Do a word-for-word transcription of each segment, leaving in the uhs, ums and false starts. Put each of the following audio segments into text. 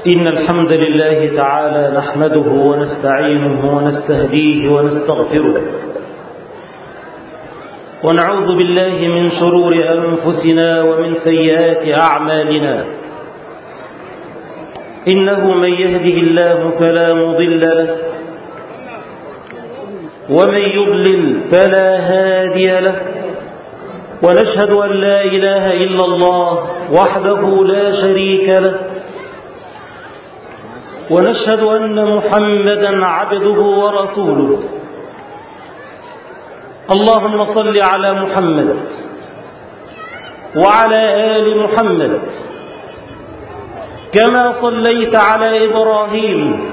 إن الحمد لله تعالى نحمده ونستعينه ونستهديه ونستغفره، ونعوذ بالله من شرور أنفسنا ومن سيئات أعمالنا. إنه من يهده الله فلا مضل له، ومن يضلل فلا هادي له، ونشهد أن لا إله إلا الله وحده لا شريك له، ونشهد أن محمدا عبده ورسوله. اللهم صل على محمد وعلى آل محمد كما صليت على إبراهيم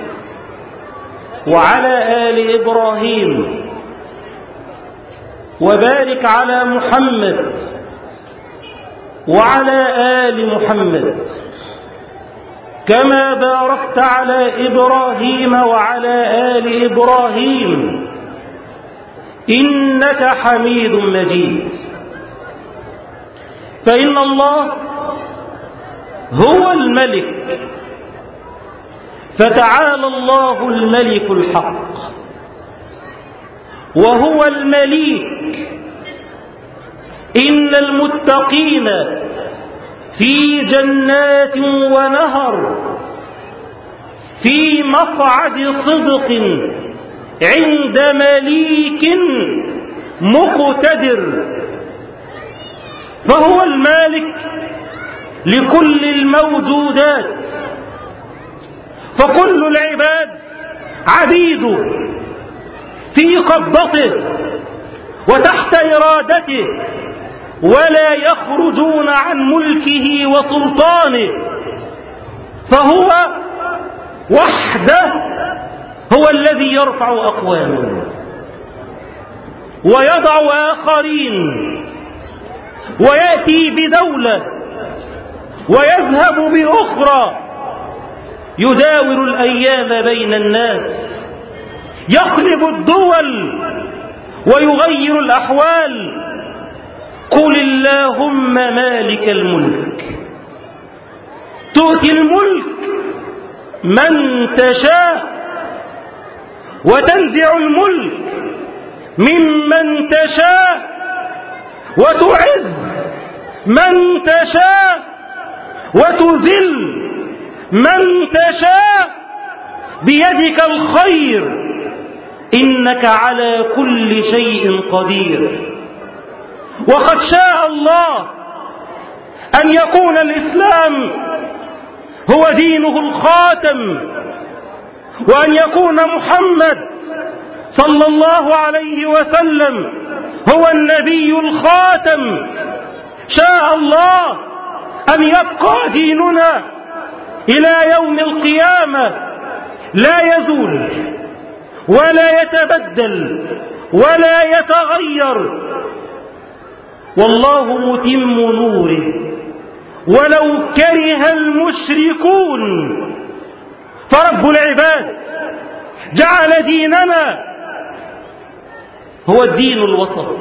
وعلى آل إبراهيم، وبارك على محمد وعلى آل محمد كما باركت على إبراهيم وعلى آل إبراهيم إنك حميد مجيد. فإن الله هو الملك، فتعالى الله الملك الحق، وهو المليك. إن المتقين في جنات ونهر في مقعد صدق عند مليك مقتدر. فهو المالك لكل الموجودات، فكل العباد عبيده في قبضته وتحت إرادته، ولا يخرجون عن ملكه وسلطانه. فهو وحده هو الذي يرفع أقواما ويضع آخرين، ويأتي بدولة ويذهب بأخرى، يداور الأيام بين الناس، يقلب الدول ويغير الأحوال. قل اللهم مالك الملك تؤتي الملك من تشاء، وتنزع الملك ممن تشاء، وتعز من تشاء، وتذل من تشاء. بيدك الخير، إنك على كل شيء قدير. وقد شاء الله أن يكون الإسلام هو دينه الخاتم، وأن يكون محمد صلى الله عليه وسلم هو النبي الخاتم. شاء الله أن يبقى ديننا إلى يوم القيامة، لا يزول ولا يتبدل ولا يتغير. والله متم نوره ولو كره المشركون. فرب العباد جعل ديننا هو الدين الوسط،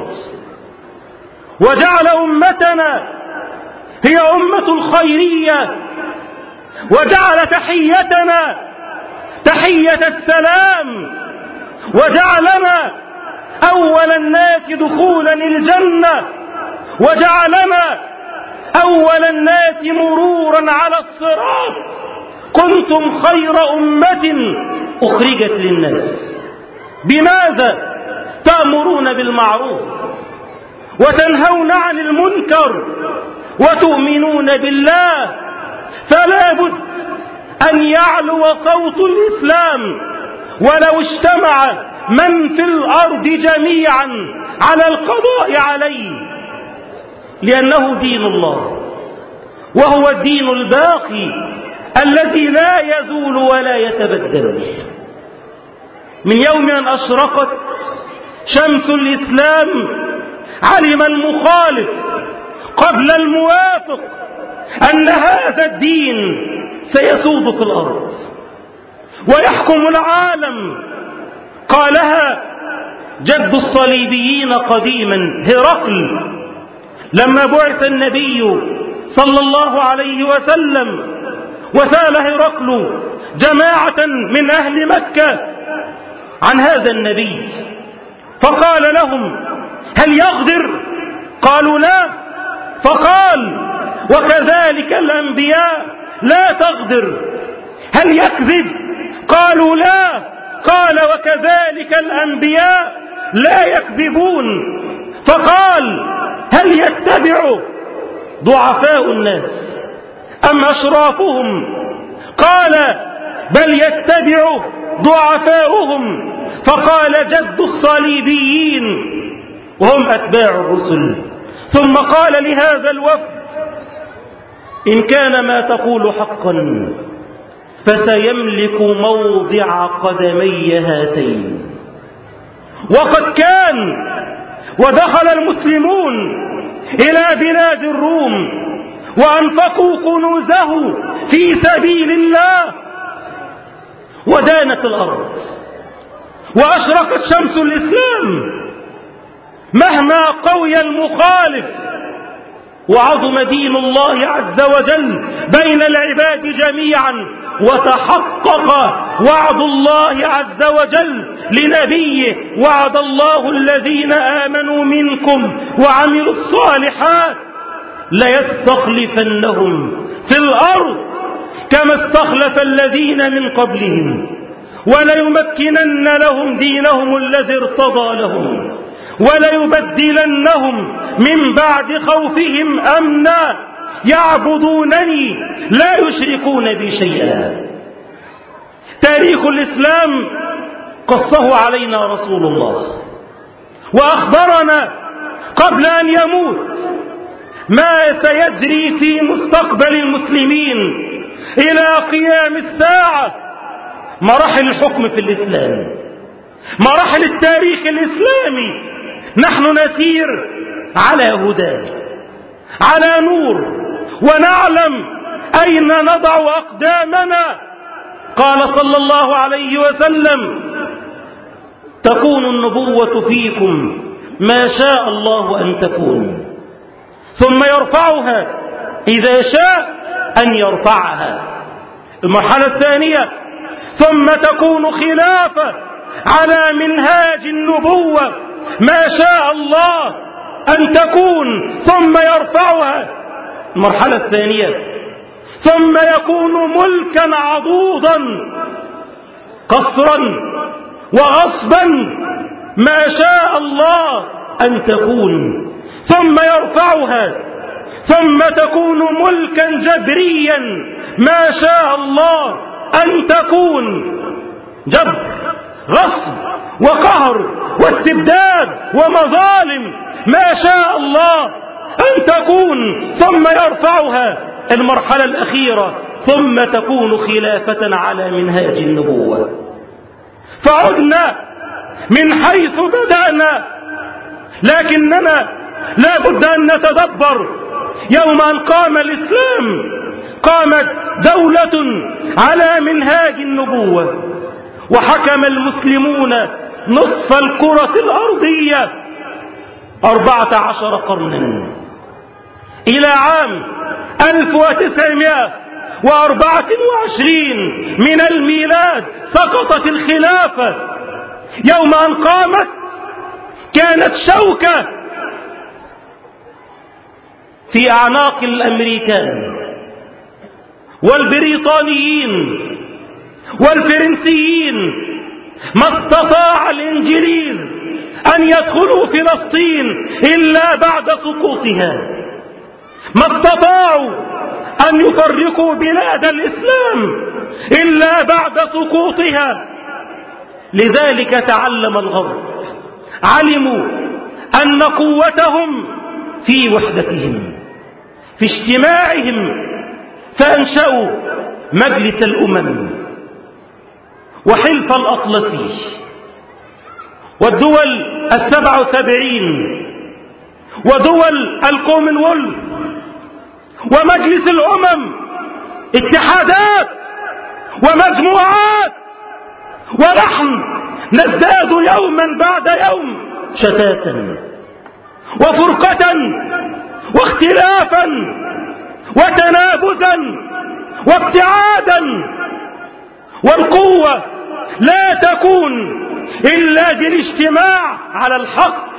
وجعل أمتنا هي أمة الخيرية، وجعل تحيتنا تحية السلام، وجعلنا أول الناس دخولا الجنة، وجعلنا أول الناس مرورا على الصراط. كنتم خير أمة أخرجت للناس. بماذا؟ تأمرون بالمعروف وتنهون عن المنكر وتؤمنون بالله. فلا بد أن يعلو صوت الإسلام، ولو اجتمع من في الأرض جميعا على القضاء عليه، لأنه دين الله، وهو الدين الباقي الذي لا يزول ولا يتبدل. من يوم أن أشرقت شمس الإسلام علم المخالف قبل الموافق أن هذا الدين سيسود في الأرض ويحكم العالم. قالها جد الصليبيين قديما هرقل لما بعث النبي صلى الله عليه وسلم وسأل هرقل جماعة من أهل مكة عن هذا النبي، فقال لهم: هل يغدر؟ قالوا: لا. فقال: وكذلك الأنبياء لا تغدر. هل يكذب؟ قالوا: لا. قال: وكذلك الأنبياء لا يكذبون. فقال: هل يتبع ضعفاء الناس أم أشرافهم؟ قال: بل يتبع ضعفاؤهم. فقال: جد الصليبيين وهم أتباع الرسل. ثم قال لهذا الوفد: إن كان ما تقول حقا فسيملك موضع قدمي هاتين. وقد كان ودخل المسلمون إلى بلاد الروم وأنفقوا كنوزه في سبيل الله، ودانت الأرض وأشرقت شمس الإسلام مهما قوي المخالف، وعظم دين الله عز وجل بين العباد جميعا، وتحقق وعد الله عز وجل لنبيه: وعد الله الذين آمنوا منكم وعملوا الصالحات ليستخلفنهم في الأرض كما استخلف الذين من قبلهم وليمكنن لهم دينهم الذي ارتضى لهم وليبدلنهم من بعد خوفهم أمنا يعبدونني لا يشركون بي شيئا. تاريخ الإسلام قصه علينا رسول الله وأخبرنا قبل أن يموت ما سيجري في مستقبل المسلمين إلى قيام الساعة. مراحل الحكم في الإسلام، مراحل التاريخ الإسلامي، نحن نسير على هدى، على نور، ونعلم أين نضع أقدامنا. قال صلى الله عليه وسلم: تكون النبوة فيكم ما شاء الله أن تكون، ثم يرفعها إذا شاء أن يرفعها. المرحلة الثانية: ثم تكون خلافة على منهاج النبوة ما شاء الله أن تكون، ثم يرفعها. المرحلة الثانية: ثم يكون ملكا عضوضا قصرا وغصبا ما شاء الله أن تكون، ثم يرفعها. ثم تكون ملكا جبريا ما شاء الله أن تكون، جبر، غصب وقهر واستبداد ومظالم ما شاء الله أن تكون، ثم يرفعها. المرحلة الأخيرة: ثم تكون خلافة على منهاج النبوة. فعدنا من حيث بدأنا، لكننا لا بد أن نتدبر. يوم أن قام الإسلام قامت دولة على منهاج النبوة، وحكم المسلمون نصف الكرة الأرضية أربعة عشر قرنا. إلى عام ألف وتسعمائة وأربعة وعشرين من الميلاد سقطت الخلافة. يوم أن قامت كانت شوكة في أعناق الأمريكان والبريطانيين والفرنسيين. ما استطاع الإنجليز أن يدخلوا فلسطين إلا بعد سقوطها، ما استطاعوا أن يفرقوا بلاد الإسلام إلا بعد سقوطها. لذلك تعلم الغرب، علموا أن قوتهم في وحدتهم، في اجتماعهم، فأنشأوا مجلس الأمم وحلف الأطلسي والدول السبع وسبعين ودول الكومنولث ومجلس الأمم، اتحادات ومجموعات، ونحن نزداد يوما بعد يوم شتاتا وفرقة واختلافا وتنابزا وابتعادا. والقوة لا تكون إلا بالاجتماع على الحق.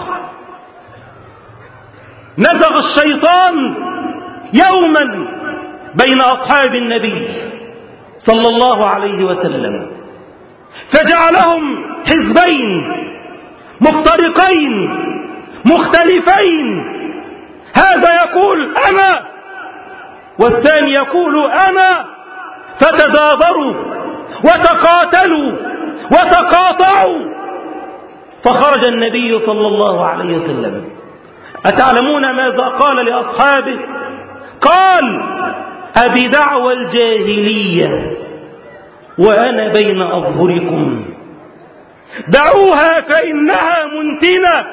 نزغ الشيطان يوما بين أصحاب النبي صلى الله عليه وسلم فجعلهم حزبين مفترقين مختلفين، هذا يقول أنا والثاني يقول أنا، فتدابروا وتقاتلوا وتقاطعوا. فخرج النبي صلى الله عليه وسلم، أتعلمون ماذا قال لأصحابه؟ قال: أبدعوى الجاهلية وأنا بين أظهركم، دعوها فإنها منتنة.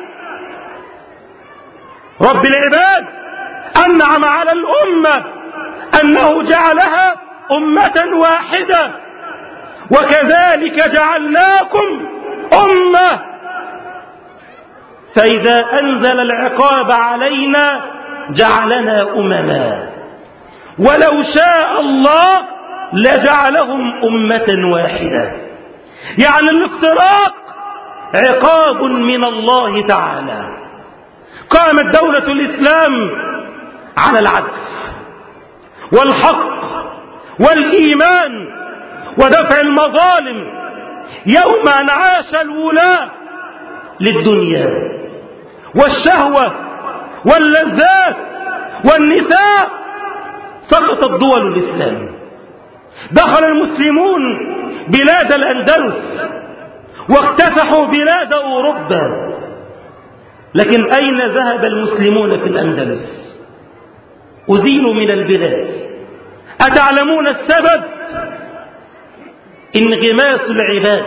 رب العباد أنعم على الأمة أنه جعلها أمة واحدة، وكذلك جعلناكم أمة، فإذا أنزل العقاب علينا جعلنا أمما، ولو شاء الله لجعلهم أمة واحدة. يعني الافتراق عقاب من الله تعالى. قامت دولة الإسلام على العدل والحق والإيمان ودفع المظالم، يوم أن عاش الولاة للدنيا والشهوة واللذات والنساء سقطت دول الإسلام. دخل المسلمون بلاد الأندلس واكتسحوا بلاد أوروبا، لكن أين ذهب المسلمون في الأندلس؟ أزيلوا من البلاد. أتعلمون السبب؟ انغماس العباد،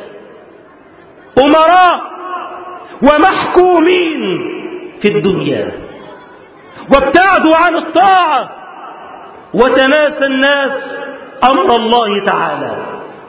أمراء ومحكومين في الدنيا، وابتعدوا عن الطاعة، وتناسى الناس أمر الله تعالى.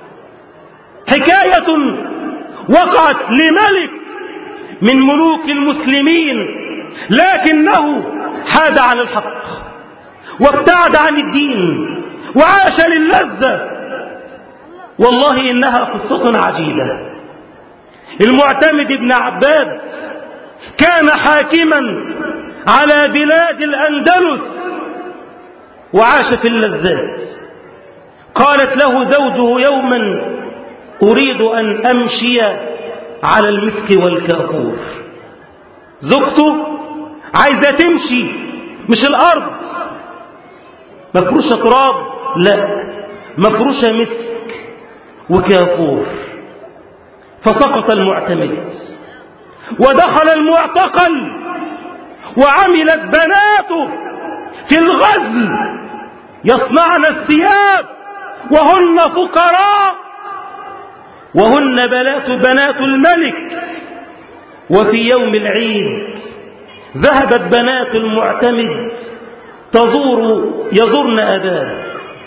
حكاية وقعت لملك من ملوك المسلمين، لكنه حاد عن الحق وابتعد عن الدين وعاش للذة. والله إنها قصة عجيبة. المعتمد بن عباد كان حاكما على بلاد الأندلس وعاش في اللذات. قالت له زوجه يوما: أريد أن أمشي على المسك والكافور. زوجته عايزة تمشي، مش الأرض مفروشة تراب، لا، مفروشة مسك وكافور. فسقط المعتمد ودخل المعتقل، وعملت بناته في الغزل يصنعن الثياب وهن فقراء، وهن بنات بنات الملك. وفي يوم العيد ذهبت بنات المعتمد تزور يزورن أباه،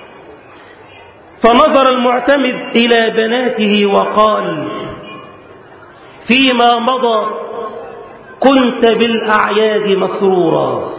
فنظر المعتمد إلى بناته وقال: فيما مضى كنت بالأعياد مسرورا،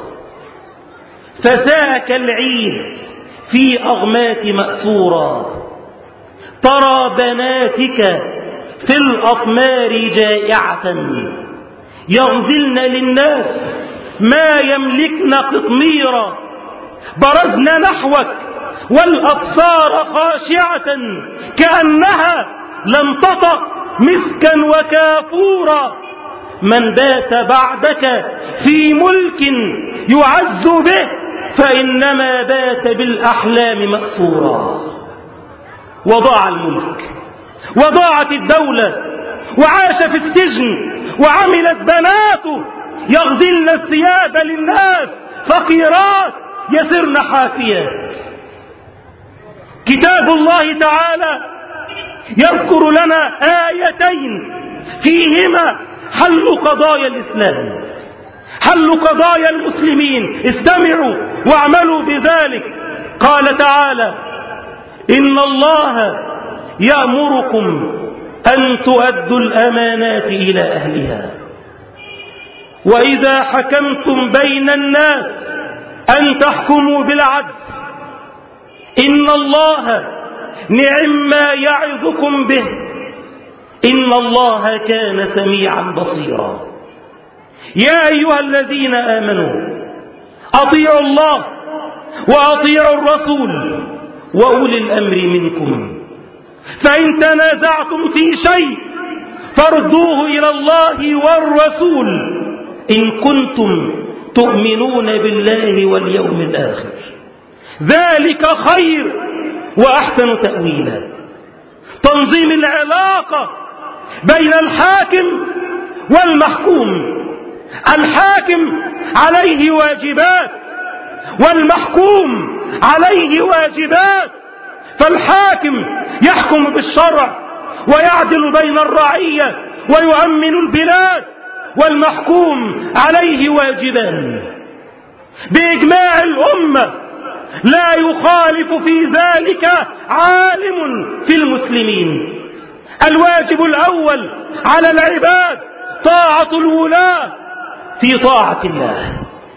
فساك العيد في أغمات مأسورا، ترى بناتك في الأطمار جائعة، يغزلن للناس ما يملكن قطميرا، برزن نحوك والأبصار خاشعة كأنها لم تطأ مسكا وكافورا، من بات بعدك في ملك يعز به فإنما بات بالأحلام مأسورا. وضاع الملك وضاعت الدولة وعاش في السجن، وعملت بناته يغزلن الثياب للناس فقيرات يسرن حافيات. كتاب الله تعالى يذكر لنا آيتين فيهما حل قضايا الإسلام، حل قضايا المسلمين. استمعوا واعملوا بذلك. قال تعالى: إن الله يأمركم أن تؤدوا الأمانات إلى أهلها، وإذا حكمتم بين الناس أن تحكموا بالعدل. إن الله نعم ما يعظكم به إن الله كان سميعا بصيرا. يا أيها الذين آمنوا أطيعوا الله وأطيعوا الرسول وأولي الأمر منكم، فإن تنازعتم في شيء فاردوه إلى الله والرسول إن كنتم تؤمنون بالله واليوم الآخر، ذلك خير وأحسن تأويلا. تنظيم العلاقة بين الحاكم والمحكوم. الحاكم عليه واجبات والمحكوم عليه واجبات، فالحاكم يحكم بالشرع ويعدل بين الرعية ويؤمن البلاد، والمحكوم عليه واجبان بإجماع الأمة لا يخالف في ذلك عالم في المسلمين. الواجب الأول على العباد طاعة الولاة في طاعة الله.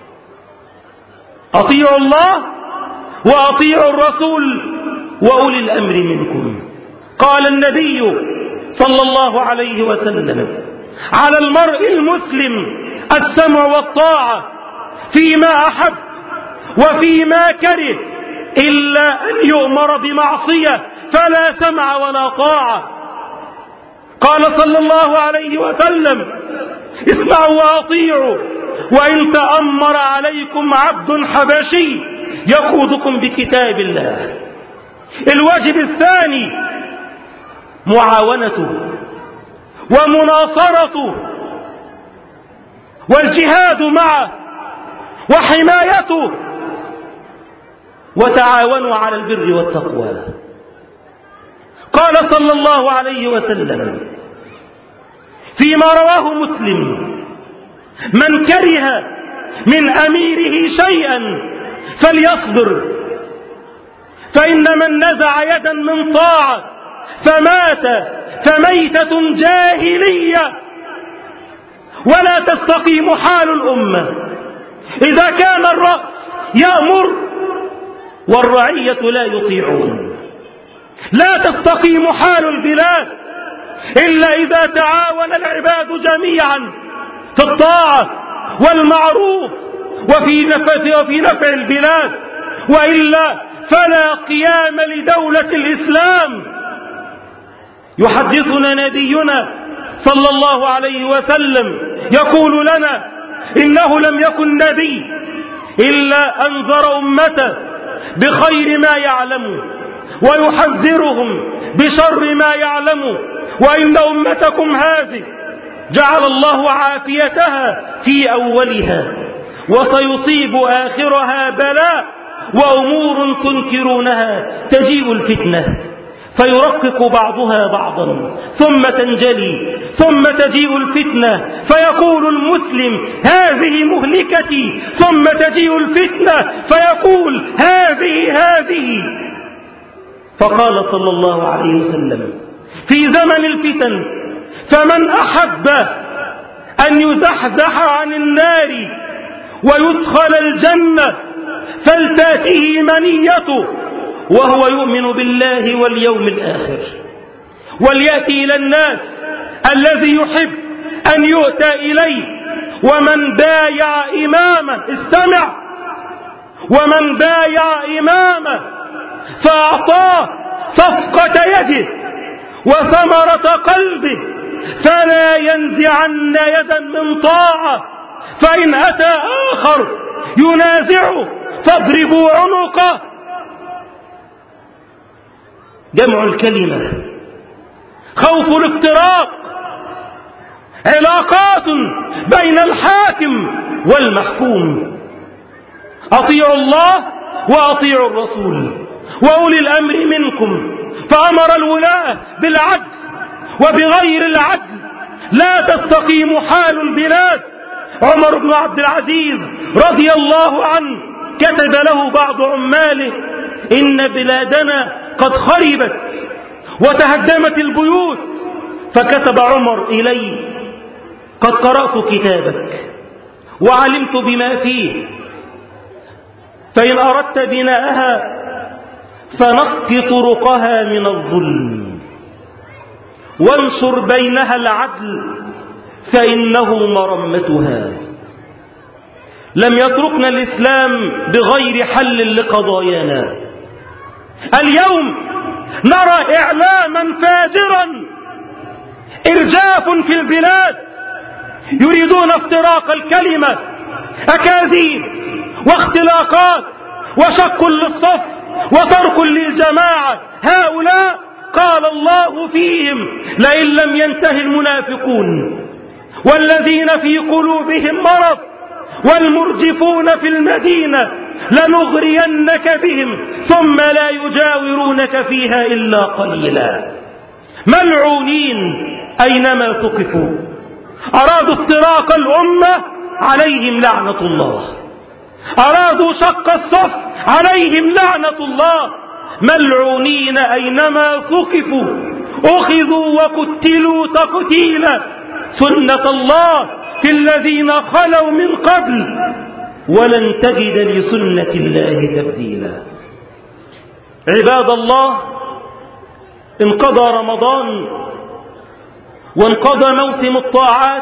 أطيعوا الله وأطيعوا الرسول وأولي الأمر منكم. قال النبي صلى الله عليه وسلم: على المرء المسلم السمع والطاعة فيما أحب وفيما كره، إلا أن يؤمر بمعصية فلا سمع ولا طاعة. قال صلى الله عليه وسلم: اسمعوا وأطيعوا وإن تأمر عليكم عبد حبشي يقودكم بكتاب الله. الواجب الثاني معاونته ومناصرته والجهاد معه وحمايته، وتعاونوا على البر والتقوى. قال صلى الله عليه وسلم فيما رواه مسلم: من كره من أميره شيئا فليصبر، فإن من نزع يدا من طاعة فمات فميتة جاهلية. ولا تستقيم حال الأمة إذا كان الرأس يأمر والرعية لا يطيعون. لا تستقيم حال البلاد إلا إذا تعاون العباد جميعا في الطاعة والمعروف وفي نفع, وفي نفع البلاد، وإلا فلا قيام لدولة الإسلام. يحدثنا نبينا صلى الله عليه وسلم يقول لنا: إنه لم يكن نبي إلا أنذر أمته بخير ما يعلم ويحذرهم بشر ما يعلم، وإن أمتكم هذه جعل الله عافيتها في أولها وسيصيب آخرها بلاء وأمور تنكرونها تجيء الفتنة فيرقق بعضها بعضا ثم تنجلي ثم تجيء الفتنة فيقول المسلم: هذه مهلكتي، ثم تجيء الفتنة فيقول: هذه هذه. فقال صلى الله عليه وسلم في زمن الفتن: فمن أحب أن يزحزح عن النار ويدخل الجنة فلتأته منيته وهو يؤمن بالله واليوم الآخر، وليأتي إلى الناس الذي يحب أن يؤتى إليه. ومن بايع إماما، استمع، ومن بايع إماما فأعطاه صفقة يده وثمرة قلبه فلا ينزعن يدا من طاعة، فإن أتى آخر ينازعه فاضربوا عنقه. جمع الكلمة، خوف الافتراق، علاقات بين الحاكم والمحكوم. أطيعوا الله وأطيعوا الرسول وأولي الأمر منكم، فأمر الولاة بالعدل وبغير العدل لا تستقيم حال البلاد. عمر بن عبد العزيز رضي الله عنه كتب له بعض عماله: إن بلادنا قد خربت وتهدمت البيوت. فكتب عمر إلي: قد قرأت كتابك وعلمت بما فيه، فإن أردت بناءها فنق طرقها من الظلم وانشر بينها العدل فإنه مرمتها. لم يتركنا الإسلام بغير حل لقضايانا. اليوم نرى إعلاما فاجرا، إرجاف في البلاد، يريدون افتراق الكلمة، أكاذيب واختلاقات وشق للصف وترك للجماعة. هؤلاء قال الله فيهم: لئن لم ينتهي المنافقون والذين في قلوبهم مرض والمرجفون في المدينة لنغرينك بهم ثم لا يجاورونك فيها إلا قليلا. ملعونين أينما ثقفوا، أرادوا افتراق الأمة عليهم لعنة الله، أرادوا شق الصف عليهم لعنة الله. ملعونين أينما ثقفوا، أخذوا وقتلوا تقتيلا. سنة الله في الذين خلوا من قبل ولن تجد لسنة الله تبديلا. عباد الله، انقضى رمضان وانقضى موسم الطاعات،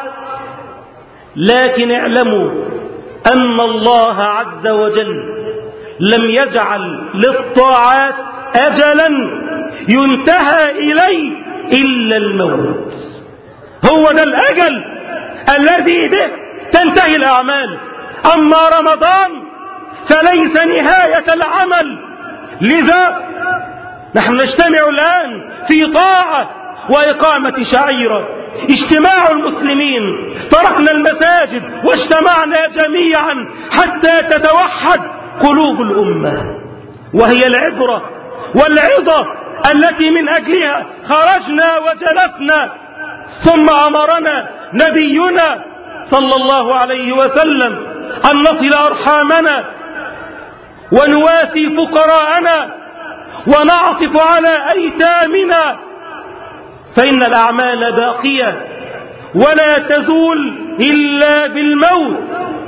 لكن اعلموا أن الله عز وجل لم يجعل للطاعات أجلا ينتهى إليه إلا الموت. هو ده الأجل الذي به تنتهي الأعمال. أما رمضان فليس نهاية العمل. لذا نحن نجتمع الآن في طاعة وإقامة شعيرة، اجتماع المسلمين. تركنا المساجد واجتمعنا جميعا حتى تتوحد قلوب الأمة، وهي العبرة والعظة التي من أجلها خرجنا وجلسنا. ثم أمرنا نبينا صلى الله عليه وسلم أن نصل أرحامنا ونواسي فقراءنا ونعطف على أيتامنا، فإن الأعمال باقية ولا تزول إلا بالموت.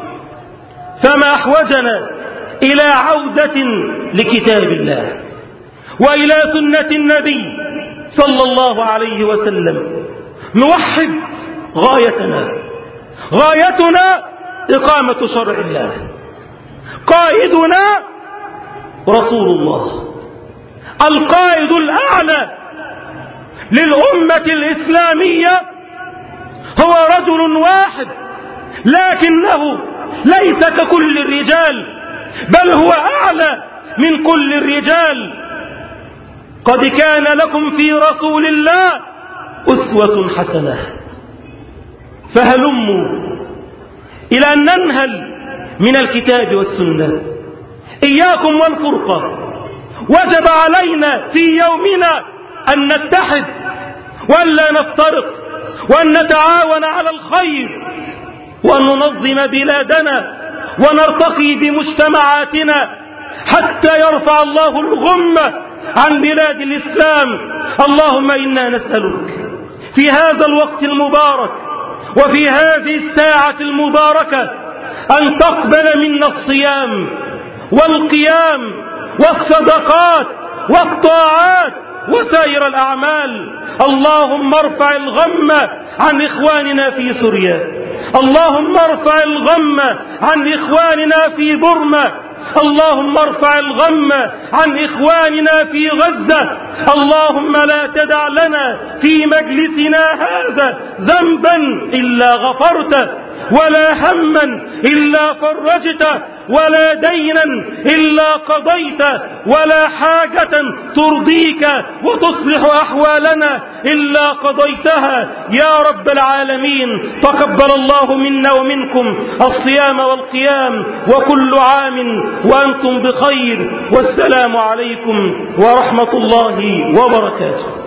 فما أحوجنا إلى عودة لكتاب الله وإلى سنة النبي صلى الله عليه وسلم. نوحد غايتنا، غايتنا إقامة شرع الله، قائدنا رسول الله، القائد الأعلى للأمة الإسلامية هو رجل واحد، لكنه ليس ككل الرجال، بل هو أعلى من كل الرجال. قد كان لكم في رسول الله أسوة حسنة. فهلموا إلى أن ننهل من الكتاب والسنة. إياكم والفرقة. وجب علينا في يومنا أن نتحد وألا نفترق، وأن نتعاون على الخير، وأن ننظم بلادنا ونرتقي بمجتمعاتنا حتى يرفع الله الغمة عن بلاد الإسلام. اللهم إنا نسألك في هذا الوقت المبارك وفي هذه الساعة المباركة أن تقبل منا الصيام والقيام والصدقات والطاعات وسائر الأعمال. اللهم ارفع الغم عن إخواننا في سوريا، اللهم ارفع الغم عن إخواننا في بورما، اللهم ارفع الغم عن إخواننا في غزة. اللهم لا تدع لنا في مجلسنا هذا ذنبا إلا غفرته، ولا هما إلا فرجته، ولا دينا إلا قضيته، ولا حاجة ترضيك وتصلح أحوالنا إلا قضيتها يا رب العالمين. تقبل الله منا ومنكم الصيام والقيام، وكل عام وأنتم بخير، والسلام عليكم ورحمة الله وبركاته.